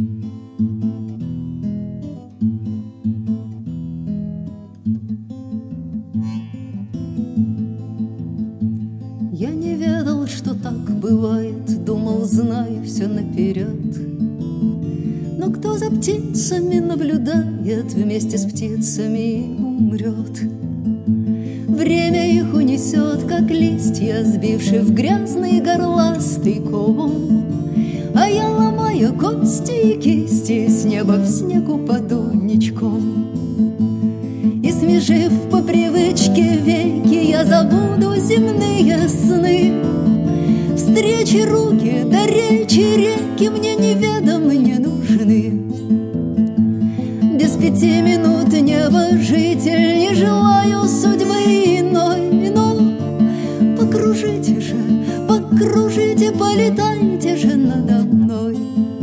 Я не ведал, что так бывает, думал, знаю все наперед. Но кто за птицами наблюдает, вместе с птицами умрет. Время их унесет, как листья, сбившие в грязный горластый ком. А я, ломая кости и кисти, с неба в снег упаду ничком. И смежив по привычке веки, я забуду земные сны. Встречи руки, да речи реки мне неведомы не нужны. Без 5 минут небожитель, не желаю судьбы иной, но покружите, полетайте же надо мной.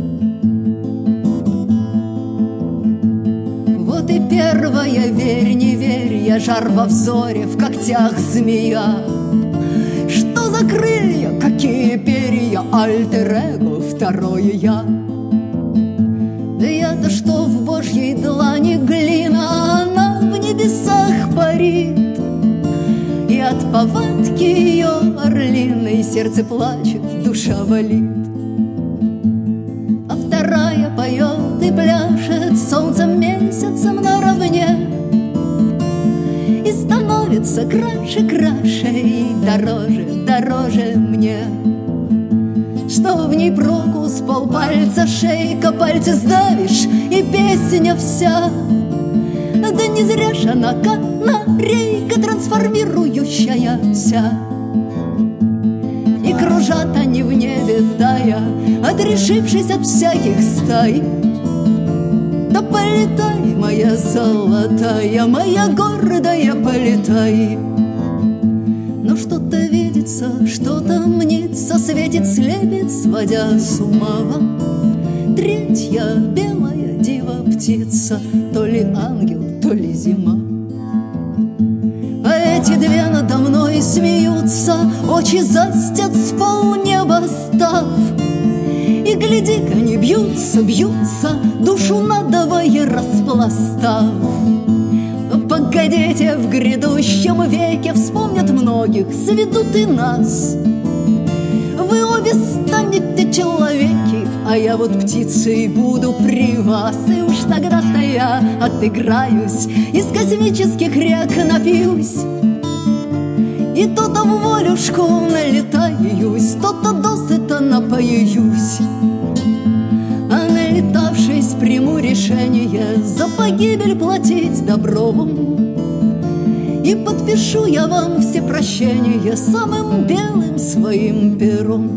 Вот и первая, верь, не верь, я жар во взоре, в когтях змея. Что за крылья, какие перья, альтер-эго, второе я. Да я-то что в Божьей длани глина, а она в небесах парит. И от повадки ее орлиной сердце плачет, душа болит. А вторая поет и пляшет солнцем месяцем наравне. И становится краше и дороже мне. Что в ней проку с полпальца, шейка, пальцы сдавишь, и песня вся. Да не зря ж она канарейка, трансформирующаяся. И кружат они в небе тая, отрешившись от всяких стай. Да полетай, моя золотая, моя гордая, полетай. Но что-то видится, что-то мнится, светит, слепит, сводя с ума. Третья белая дива птица, то ли ангел, то ли зима. А эти две надо мной смеются, очи застят с полнеба став. И гляди-ка, они бьются, душу надвое распластав. Погодите, в грядущем веке вспомнят многих, сведут и нас. Вы обе станете человеки, а я вот птицей буду при вас. И уж тогда-то я отыграюсь, из космических рек напьюсь. И то-то в волюшку налетаюсь, то-то досыта напоюсь. А налетавшись, приму решение за погибель платить добром. И подпишу я вам все прощения самым белым своим пером.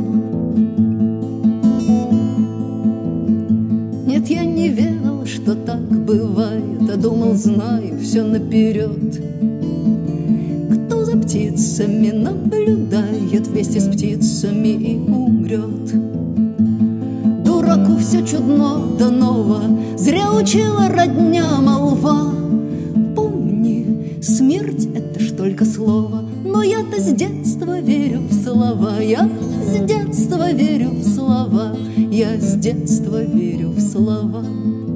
Нет, я не верил, что так бывает, а думал, знаю все наперед. Кто за птицами наблюдает, вместе с птицами и умрет. Дураку все чудно да ново, зря учила родня молва. Помни, смерть — это ж только слово, но я-то с детства верю в слова. Я с детства верю в слова, я с детства верю в слова.